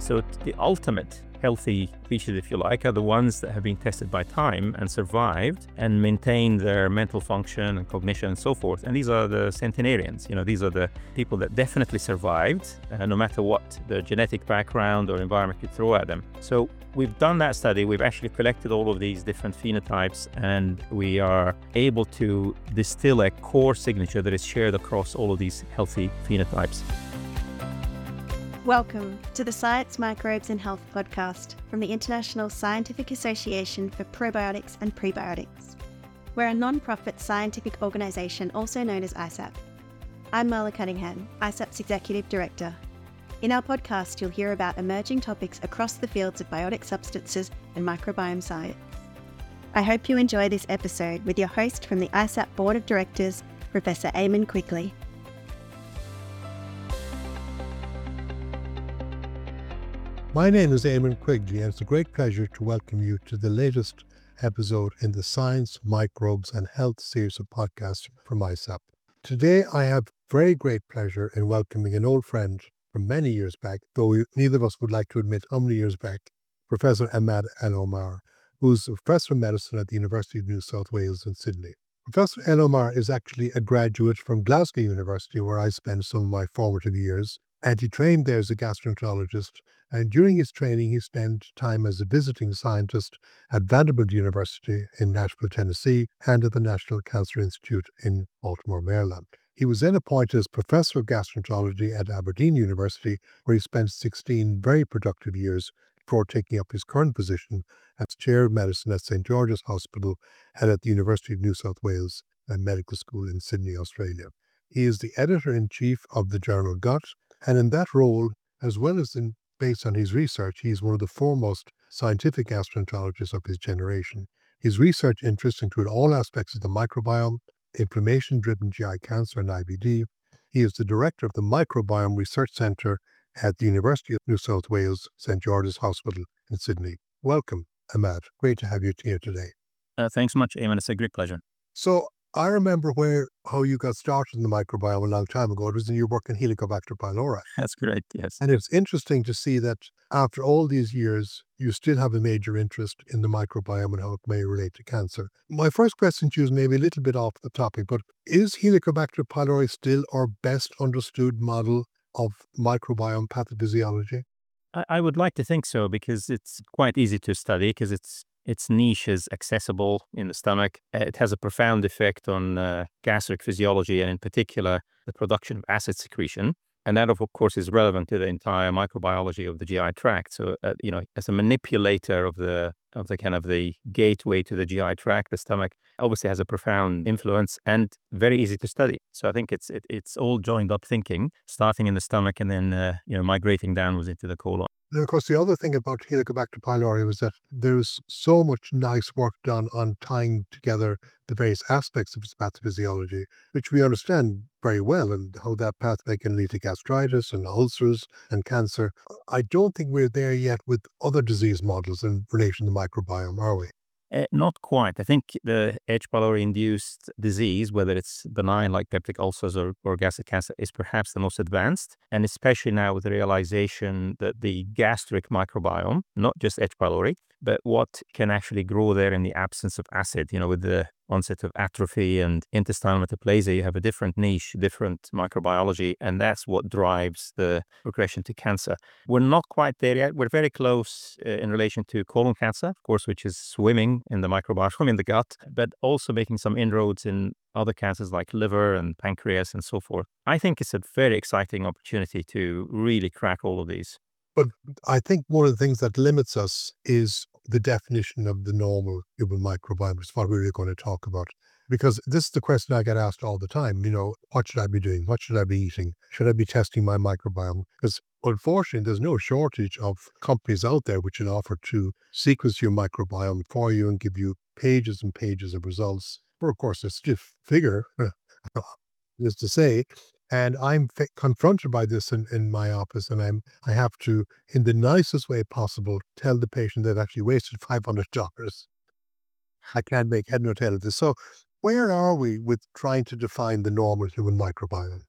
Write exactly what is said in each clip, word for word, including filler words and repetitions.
So the ultimate healthy species, if you like, are the ones that have been tested by time and survived and maintained their mental function and cognition and so forth. And these are the centenarians. You know, these are the people that definitely survived, uh, no matter what the genetic background or environment you throw at them. So we've done that study. We've actually collected all of these different phenotypes, and we are able to distill a core signature that is shared across all of these healthy phenotypes. Welcome to the Science, Microbes and Health podcast from the International Scientific Association for Probiotics and Prebiotics. We're a non-profit scientific organisation also known as I S A P. I'm Marla Cunningham, I S A P's Executive Director. In our podcast, you'll hear about emerging topics across the fields of biotic substances and microbiome science. I hope you enjoy this episode with your host from the I S A P Board of Directors, Professor Eamon Quigley. My name is Eamon Quigley, and it's a great pleasure to welcome you to the latest episode in the Science, Microbes and Health series of podcasts from I S A P. Today, I have very great pleasure in welcoming an old friend from many years back, though we, neither of us would like to admit how many years back, Professor Ahmad El-Omar, who's a professor of medicine at the University of New South Wales in Sydney. Professor El-Omar is actually a graduate from Glasgow University, where I spent some of my formative years, and he trained there as a gastroenterologist. And during his training, he spent time as a visiting scientist at Vanderbilt University in Nashville, Tennessee, and at the National Cancer Institute in Baltimore, Maryland. He was then appointed as professor of gastroenterology at Aberdeen University, where he spent sixteen very productive years before taking up his current position as chair of medicine at Saint George's Hospital and at the University of New South Wales Medical School in Sydney, Australia. He is the editor-in-chief of the journal Gut, and in that role, as well as in based on his research, he is one of the foremost scientific gastroenterologists of his generation. His research interests include all aspects of the microbiome, inflammation-driven G I cancer and I B D. He is the director of the Microbiome Research Centre at the University of New South Wales Saint George's Hospital in Sydney. Welcome, Ahmad. Great to have you here today. Uh, thanks so much, Eamon. It's a great pleasure. So I remember where how you got started in the microbiome a long time ago. It was in your work in Helicobacter pylori. That's great, yes. And it's interesting to see that after all these years, you still have a major interest in the microbiome and how it may relate to cancer. My first question to you is maybe a little bit off the topic, but is Helicobacter pylori still our best understood model of microbiome pathophysiology? I, I would like to think so, because it's quite easy to study, because it's Its niche is accessible in the stomach. It has a profound effect on uh, gastric physiology, and in particular, the production of acid secretion. And that, of course, is relevant to the entire microbiology of the G I tract. So, uh, you know, as a manipulator of the of the kind of the gateway to the G I tract, the stomach obviously has a profound influence and very easy to study. So I think it's it, it's all joined up thinking, starting in the stomach and then uh, you know migrating downwards into the colon. And of course, the other thing about Helicobacter pylori was that there's so much nice work done on tying together the various aspects of its pathophysiology, which we understand very well, and how that pathway can lead to gastritis and ulcers and cancer. I don't think we're there yet with other disease models in relation to the microbiome, are we? Uh, not quite. I think the H. pylori-induced disease, whether it's benign like peptic ulcers or, or gastric cancer, is perhaps the most advanced, and especially now with the realization that the gastric microbiome, not just H. pylori, but what can actually grow there in the absence of acid, you know, with the onset of atrophy and intestinal metaplasia, you have a different niche, different microbiology, and that's what drives the progression to cancer. We're not quite there yet. We're very close uh, in relation to colon cancer, of course, which is swimming in the microbiome in the gut, but also making some inroads in other cancers like liver and pancreas and so forth. I think it's a very exciting opportunity to really crack all of these. But I think one of the things that limits us is the definition of the normal human microbiome, which is what we're really going to talk about. Because this is the question I get asked all the time, you know, what should I be doing? What should I be eating? Should I be testing my microbiome? Because unfortunately, there's no shortage of companies out there which can offer to sequence your microbiome for you and give you pages and pages of results. But of course, a stiff figure, is to say. And I'm f- confronted by this in, in my office, and I'm I have to, in the nicest way possible, tell the patient they've actually wasted five hundred dollars. I can't make head nor tail of this. So where are we with trying to define the normal human microbiome?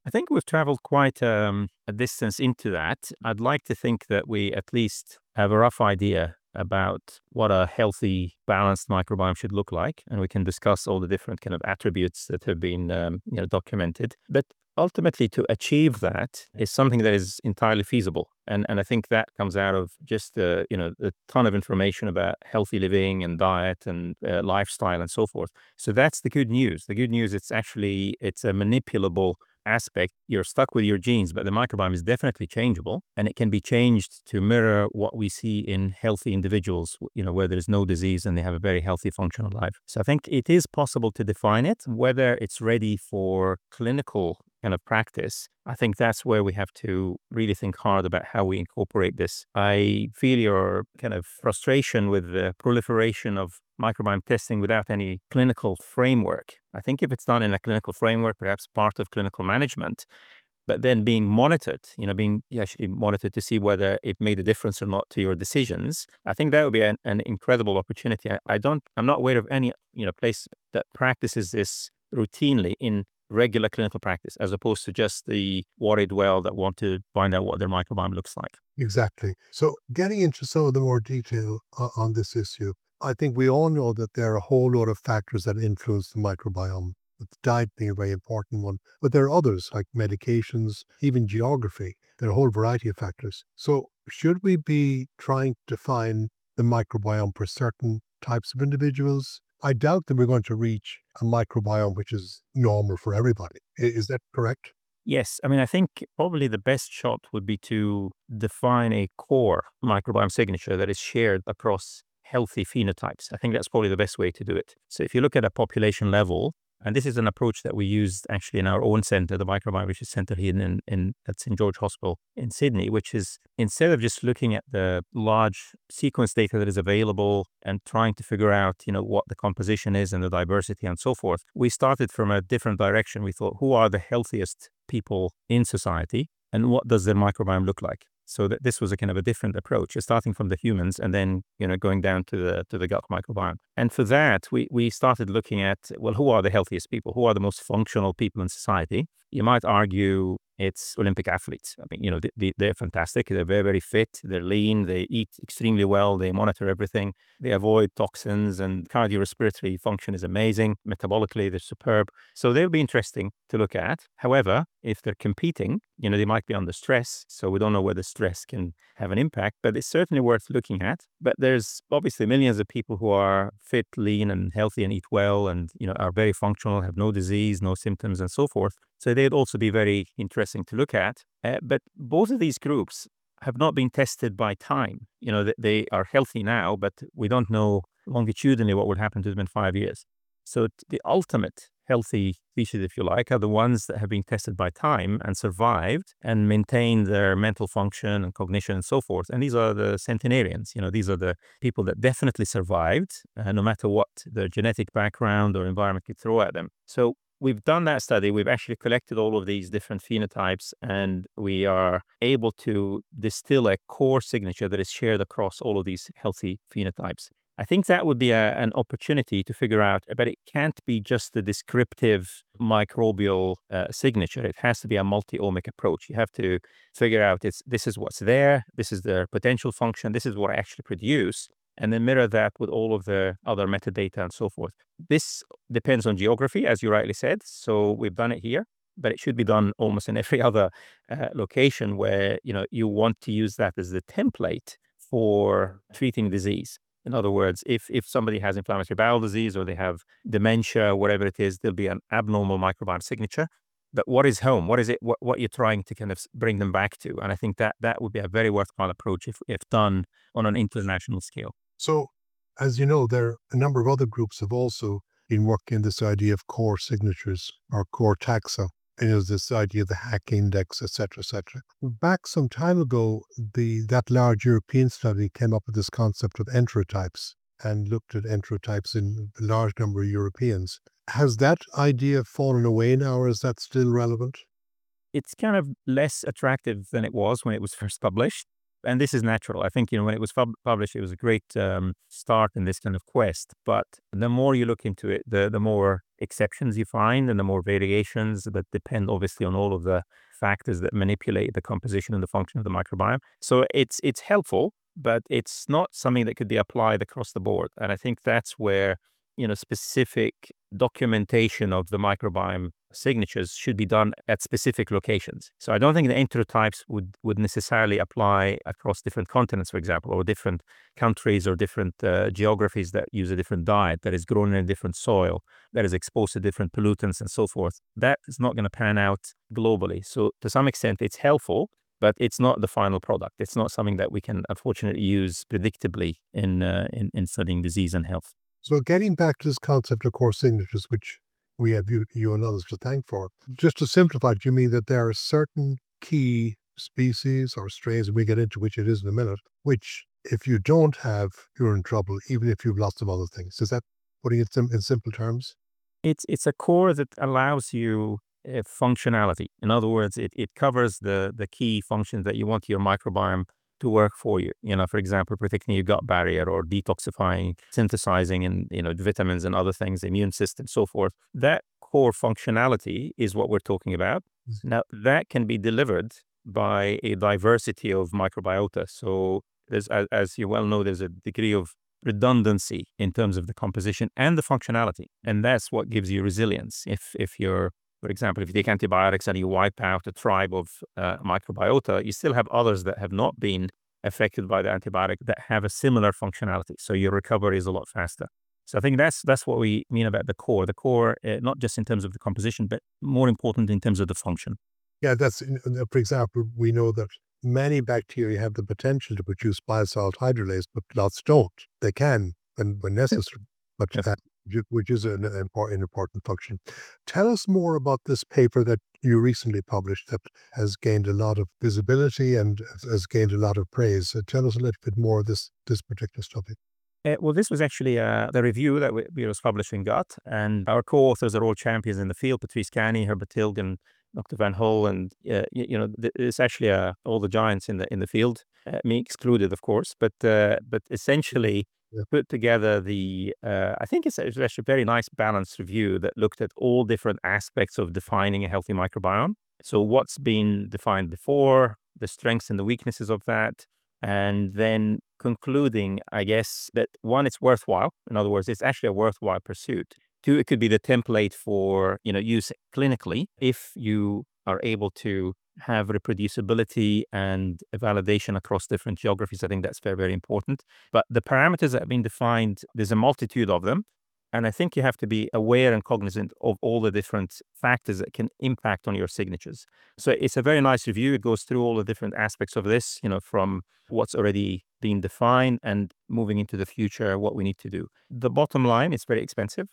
I think we've traveled quite um, a distance into that. I'd like to think that we at least have a rough idea about what a healthy, balanced microbiome should look like, and we can discuss all the different kind of attributes that have been um, you know, documented. But ultimately, to achieve that is something that is entirely feasible, and and I think that comes out of just uh, you know a ton of information about healthy living and diet and uh, lifestyle and so forth. So that's the good news. The good news, it's actually it's a manipulable aspect. You're stuck with your genes, but the microbiome is definitely changeable, and it can be changed to mirror what we see in healthy individuals, you know, where there's no disease and they have a very healthy, functional life. So I think it is possible to define it. Whether it's ready for clinical kind of practice, I think that's where we have to really think hard about how we incorporate this. I feel your kind of frustration with the proliferation of microbiome testing without any clinical framework. I think if it's done in a clinical framework, perhaps part of clinical management, but then being monitored, you know, being actually monitored to see whether it made a difference or not to your decisions, I think that would be an, an incredible opportunity. I, I don't, I'm not aware of any, you know, place that practices this routinely in regular clinical practice, as opposed to just the worried well that want to find out what their microbiome looks like. Exactly. So getting into some of the more detail uh, on this issue, I think we all know that there are a whole lot of factors that influence the microbiome, with diet being a very important one. But there are others like medications, even geography. There are a whole variety of factors. So should we be trying to define the microbiome for certain types of individuals? I doubt that we're going to reach a microbiome which is normal for everybody. I- Is that correct? Yes. I mean, I think probably the best shot would be to define a core microbiome signature that is shared across healthy phenotypes. I think that's probably the best way to do it. So if you look at a population level, and this is an approach that we used actually in our own center, the Microbiome Research Center here in, in at Saint George Hospital in Sydney, which is instead of just looking at the large sequence data that is available and trying to figure out, you know, what the composition is and the diversity and so forth, we started from a different direction. We thought, who are the healthiest people in society and what does their microbiome look like? So that this was a kind of a different approach, starting from the humans and then, you know, going down to the to the gut microbiome. And for that, we we started looking at, well, who are the healthiest people? Who are the most functional people in society? You might argue it's Olympic athletes. I mean, you know, they, they're fantastic. They're very, very fit. They're lean. They eat extremely well. They monitor everything. They avoid toxins, and cardiorespiratory function is amazing. Metabolically, they're superb. So they'll be interesting to look at. However, if they're competing, you know, they might be under stress. So we don't know whether stress can have an impact, but it's certainly worth looking at. But there's obviously millions of people who are fit, lean, and healthy and eat well and, you know, are very functional, have no disease, no symptoms, and so forth. So they'd also be very interesting to look at. Uh, but both of these groups have not been tested by time. You know, they are healthy now, but we don't know longitudinally what would happen to them in five years. So the ultimate healthy species, if you like, are the ones that have been tested by time and survived and maintained their mental function and cognition and so forth. And these are the centenarians. You know, these are the people that definitely survived, uh, no matter what their genetic background or environment could throw at them. So we've done that study. We've actually collected all of these different phenotypes, and we are able to distill a core signature that is shared across all of these healthy phenotypes. I think that would be a, an opportunity to figure out, but it can't be just the descriptive microbial uh, signature. It has to be a multi-omic approach. You have to figure out it's, this is what's there, this is their potential function, this is what I actually produce, and then mirror that with all of the other metadata and so forth. This depends on geography, as you rightly said. So we've done it here, but it should be done almost in every other uh, location where, you know, you want to use that as the template for treating disease. In other words, if, if somebody has inflammatory bowel disease or they have dementia, whatever it is, there'll be an abnormal microbiome signature. But what is home? What is it? What, what you're trying to kind of bring them back to? And I think that that would be a very worthwhile approach if, if done on an international scale. So, as you know, there are a number of other groups have also been working this idea of core signatures or core taxa. And there's this idea of the Hack Index, et cetera, et cetera. Back some time ago, the that large European study came up with this concept of enterotypes and looked at enterotypes in a large number of Europeans. Has that idea fallen away now, or is that still relevant? It's kind of less attractive than it was when it was first published. And this is natural. I think, you know, when it was pub- published, it was a great um, start in this kind of quest. But the more you look into it, the, the more exceptions you find and the more variations that depend obviously on all of the factors that manipulate the composition and the function of the microbiome. So it's it's helpful, but it's not something that could be applied across the board. And I think that's where, you know, specific documentation of the microbiome signatures should be done at specific locations. So I don't think the enterotypes would, would necessarily apply across different continents, for example, or different countries or different uh, geographies that use a different diet, that is grown in a different soil, that is exposed to different pollutants and so forth. That is not going to pan out globally. So to some extent, it's helpful, but it's not the final product. It's not something that we can unfortunately use predictably in, uh, in, in studying disease and health. So getting back to this concept of core signatures, which we have you, you and others to thank for, just to simplify, do you mean that there are certain key species or strains, and we get into which it is in a minute, which if you don't have, you're in trouble, even if you've lots of other things? Is that putting it sim- in simple terms? It's it's a core that allows you uh, functionality. In other words, it, it covers the the key functions that you want your microbiome to work for you. You know, for example, protecting your gut barrier or detoxifying, synthesizing, and you know, vitamins and other things, immune system, so forth. That core functionality is what we're talking about. Now, that can be delivered by a diversity of microbiota. So, there's, as, as you well know, there's a degree of redundancy in terms of the composition and the functionality, and that's what gives you resilience. If if you're For example, if you take antibiotics and you wipe out a tribe of uh, microbiota, you still have others that have not been affected by the antibiotic that have a similar functionality. So your recovery is a lot faster. So I think that's that's what we mean about the core. The core, uh, not just in terms of the composition, but more important in terms of the function. Yeah, that's, for example, we know that many bacteria have the potential to produce biosalt hydrolase, but lots don't. They can when, when necessary, but Yes. uh, which is an important, important function. Tell us more about this paper that you recently published that has gained a lot of visibility and has gained a lot of praise. Uh, tell us a little bit more of this, this particular study. Uh, well, this was actually uh, the review that we, we was published in Gut, and our co-authors are all champions in the field: Patrice Cani, Herbert Tilgen, Doctor Van Hol, and uh, you, you know, th- it's actually uh, all the giants in the in the field, uh, me excluded, of course. But uh, but essentially, Yeah. put together the uh, I think it's, it's actually a very nice balanced review that looked at all different aspects of defining a healthy microbiome. So what's been defined before, the strengths and the weaknesses of that, and then concluding, I guess, that one, it's worthwhile. In other words, it's actually a worthwhile pursuit. Two, it could be the template for, you know, use clinically if you are able to have reproducibility and validation across different geographies. I think that's very, very important. But the parameters that have been defined, there's a multitude of them. And I think you have to be aware and cognizant of all the different factors that can impact on your signatures. So it's a very nice review. It goes through all the different aspects of this, you know, from what's already been defined and moving into the future, what we need to do. The bottom line, it's very expensive.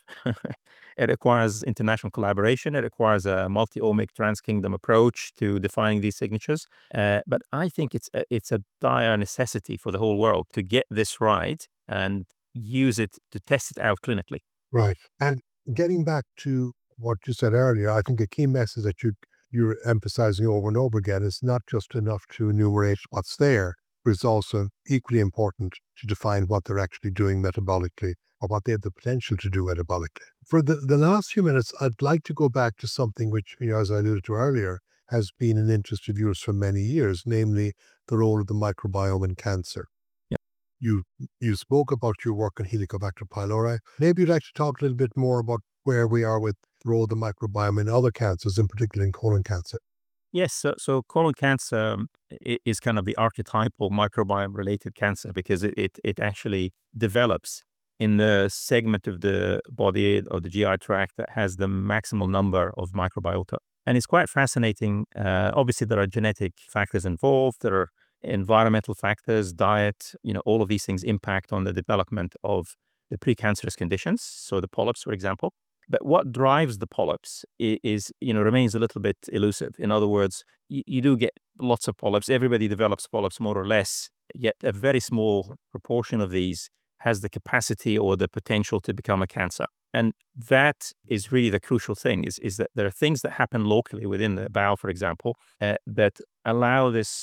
It requires international collaboration. It requires a multi-omic trans-kingdom approach to defining these signatures. Uh, but I think it's a, it's a dire necessity for the whole world to get this right and use it to test it out clinically. Right. And getting back to what you said earlier, I think a key message that you, you're emphasizing over and over again is not just enough to enumerate what's there, but it's also equally important to define what they're actually doing metabolically or what they have the potential to do metabolically. For the, the last few minutes, I'd like to go back to something which, you know, as I alluded to earlier, has been an interest of yours for many years, namely the role of the microbiome in cancer. Yeah. You you spoke about your work on Helicobacter pylori. Maybe you'd like to talk a little bit more about where we are with the role of the microbiome in other cancers, in particular in colon cancer. Yes, so, so colon cancer um, i- is kind of the archetypal microbiome-related cancer because it, it, it actually develops in the segment of the body or the G I tract that has the maximal number of microbiota. And it's quite fascinating. Uh, obviously, there are genetic factors involved. There are environmental factors, diet, you know, all of these things impact on the development of the precancerous conditions. So the polyps, for example. But what drives the polyps is, is, you know, remains a little bit elusive. In other words, you, you do get lots of polyps. Everybody develops polyps more or less, yet a very small proportion of these has the capacity or the potential to become a cancer. And that is really the crucial thing, is, is that there are things that happen locally within the bowel, for example, uh, that allow this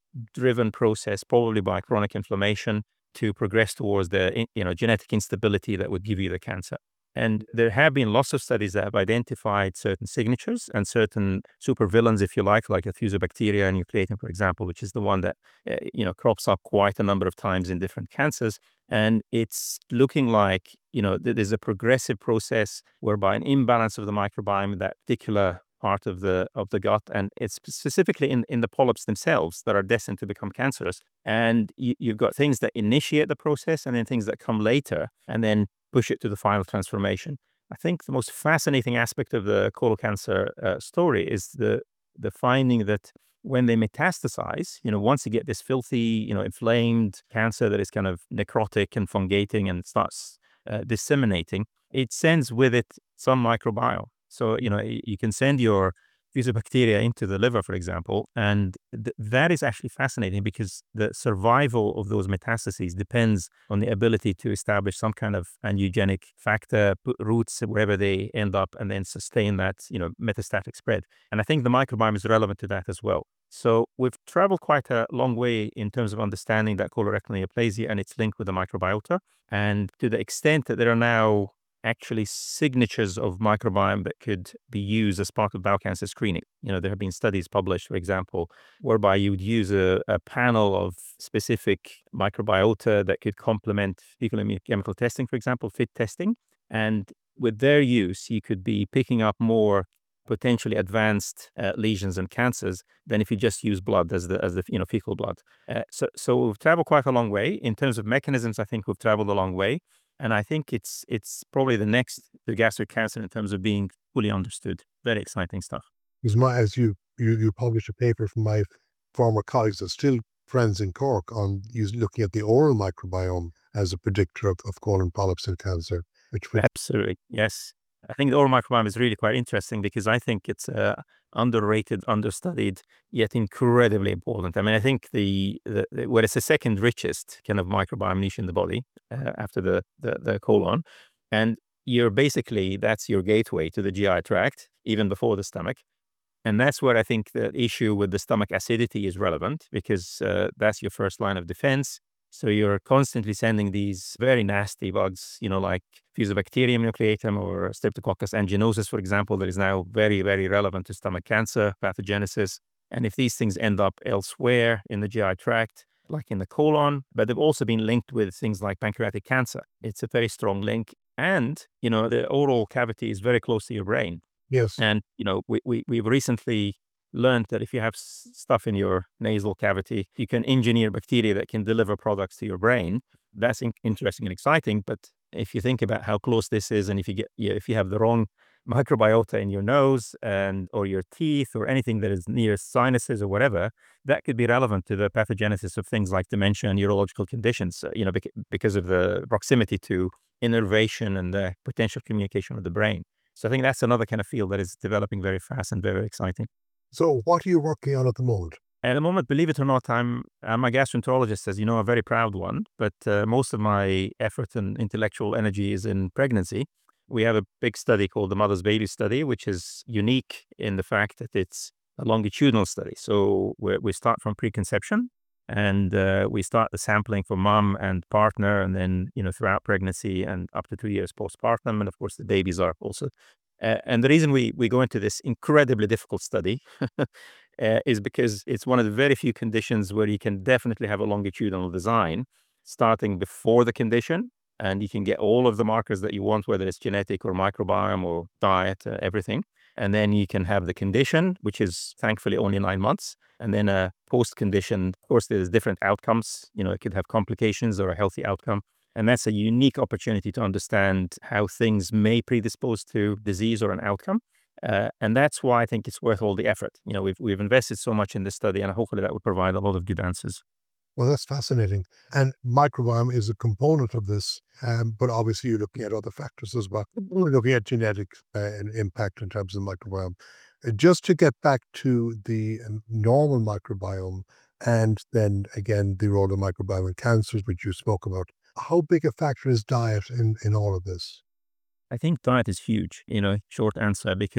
driven process, probably by chronic inflammation, to progress towards the, you know, genetic instability that would give you the cancer. And there have been lots of studies that have identified certain signatures and certain supervillains, if you like, like a Fusobacteria nucleatum, for example, which is the one that, uh, you know, crops up quite a number of times in different cancers. And it's looking like, you know, there's a progressive process whereby an imbalance of the microbiome, that particular part of the of the gut, and it's specifically in, in the polyps themselves that are destined to become cancerous. And you, you've got things that initiate the process and then things that come later and then push it to the final transformation. I think the most fascinating aspect of the colon cancer uh, story is the the finding that when they metastasize, you know, once you get this filthy, you know, inflamed cancer that is kind of necrotic and fungating and starts uh, disseminating, it sends with it some microbiome. So, you know, y- you can send your Fusobacteria into the liver, for example, and th- that is actually fascinating because the survival of those metastases depends on the ability to establish some kind of angiogenic factor, put roots wherever they end up, and then sustain that, you know, metastatic spread. And I think the microbiome is relevant to that as well. So we've traveled quite a long way in terms of understanding that colorectal neoplasia and its link with the microbiota. And to the extent that there are now actually signatures of microbiome that could be used as part of bowel cancer screening. You know, there have been studies published, for example, whereby you would use a, a panel of specific microbiota that could complement fecal immunochemical testing, for example, FIT testing. And with their use, you could be picking up more potentially advanced uh, lesions and cancers than if you just use blood as the, as the you know, fecal blood. Uh, so, so we've traveled quite a long way. In terms of mechanisms, I think we've traveled a long way. And I think it's it's probably the next to gastric cancer in terms of being fully understood. Very exciting stuff. Because my, as you, you, you published a paper from my former colleagues that still friends in Cork on using, looking at the oral microbiome as a predictor of, of colon polyps and cancer, which would, Absolutely. Yes. I think the oral microbiome is really quite interesting because I think it's uh, underrated, understudied, yet incredibly important. I mean, I think the, the, the well, it's the second richest kind of microbiome niche in the body uh, after the, the, the colon. And you're basically, that's your gateway to the G I tract, even before the stomach. And that's where I think the issue with the stomach acidity is relevant because uh, that's your first line of defense. So you're constantly sending these very nasty bugs, you know, like Fusobacterium nucleatum or Streptococcus aeruginosus, for example, that is now very, very relevant to stomach cancer pathogenesis. And if these things end up elsewhere in the G I tract, like in the colon, but they've also been linked with things like pancreatic cancer. It's a very strong link. And, you know, the oral cavity is very close to your brain. yes, And, you know, we, we, we've recently learned that if you have s- stuff in your nasal cavity, you can engineer bacteria that can deliver products to your brain. That's in- interesting and exciting. But if you think about how close this is, and if you get, yeah, if you have the wrong microbiota in your nose and or your teeth or anything that is near sinuses or whatever, that could be relevant to the pathogenesis of things like dementia and neurological conditions. uh, You know, bec- because of the proximity to innervation and the potential communication with the brain. So I think that's another kind of field that is developing very fast and very exciting. so what are you working on at the moment? At the moment, believe it or not, I'm I'm a gastroenterologist, as you know, a very proud one. But uh, most of my effort and intellectual energy is in pregnancy. We have a big study called the Mother's Baby Study, which is unique in the fact that it's a longitudinal study. So we we start from preconception, and uh, we start the sampling for mom and partner, and then, you know, throughout pregnancy and up to two years postpartum, and of course the babies are also. Uh, and the reason we we go into this incredibly difficult study uh, is because it's one of the very few conditions where you can definitely have a longitudinal design starting before the condition, and you can get all of the markers that you want, whether it's genetic or microbiome or diet, uh, everything. And then you can have the condition, which is thankfully only nine months. And then a post condition, of course, there's different outcomes. You know, it could have complications or a healthy outcome. And that's a unique opportunity to understand how things may predispose to disease or an outcome. Uh, and that's why I think it's worth all the effort. You know, we've we've invested so much in this study, and hopefully that will provide a lot of good answers. Well, that's fascinating. And microbiome is a component of this, um, but obviously you're looking at other factors as well. We're looking at genetics uh, and impact in terms of microbiome. Uh, Just to get back to the um, normal microbiome and then again the role of microbiome in cancers, which you spoke about, how big a factor is diet in, in all of this? I think diet is huge, you know, short answer, because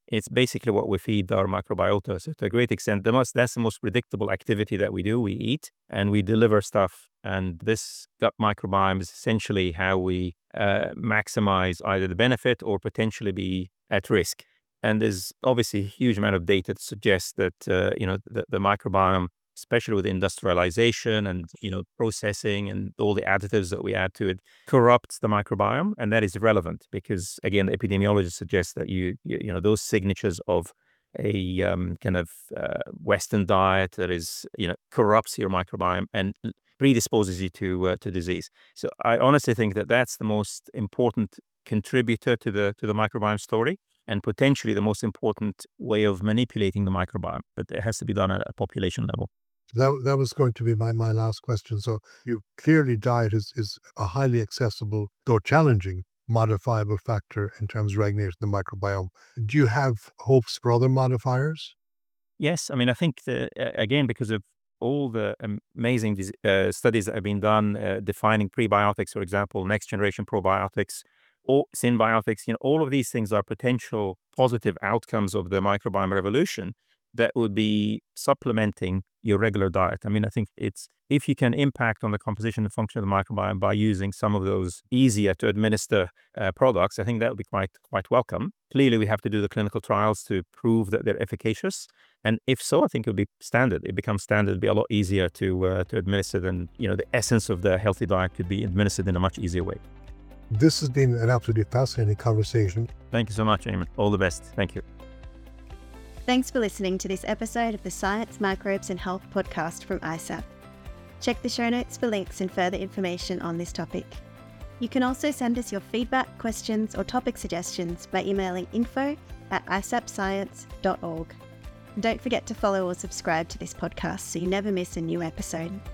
It's basically what we feed our microbiota. So to a great extent, the most, that's the most predictable activity that we do. We eat and we deliver stuff. And this gut microbiome is essentially how we uh, maximize either the benefit or potentially be at risk. And there's obviously a huge amount of data to suggest that, uh, you know, the, the microbiome, especially with industrialization and, you know, processing and all the additives that we add to it, corrupts the microbiome. And that is relevant because, again, the epidemiology suggests that, you, you, you know, those signatures of a um, kind of uh, Western diet that is, you know, corrupts your microbiome and predisposes you to uh, to disease. So I honestly think that that's the most important contributor to the to the microbiome story, and potentially the most important way of manipulating the microbiome. But it has to be done at a population level. That, that was going to be my, my last question. So you clearly diet is, is a highly accessible, though challenging, modifiable factor in terms of regulating the microbiome. Do you have hopes for other modifiers? Yes. I mean, I think, the, again, because of all the amazing uh, studies that have been done uh, defining prebiotics, for example, next generation probiotics, or synbiotics, you know, all of these things are potential positive outcomes of the microbiome revolution that would be supplementing your regular diet. I mean, I think it's, if you can impact on the composition and function of the microbiome by using some of those easier to administer uh, products, I think that would be quite, quite welcome. Clearly, we have to do the clinical trials to prove that they're efficacious. And if so, I think it would be standard. It becomes standard, it'd be a lot easier to, uh, to administer than, you know, the essence of the healthy diet could be administered in a much easier way. This has been an absolutely fascinating conversation. Thank you so much, Eamon. All the best. Thank you. Thanks for listening to this episode of the Science, Microbes and Health podcast from I S A P. Check the show notes for links and further information on this topic. You can also send us your feedback, questions, or topic suggestions by emailing info at i s a p science dot org. And don't forget to follow or subscribe to this podcast so you never miss a new episode.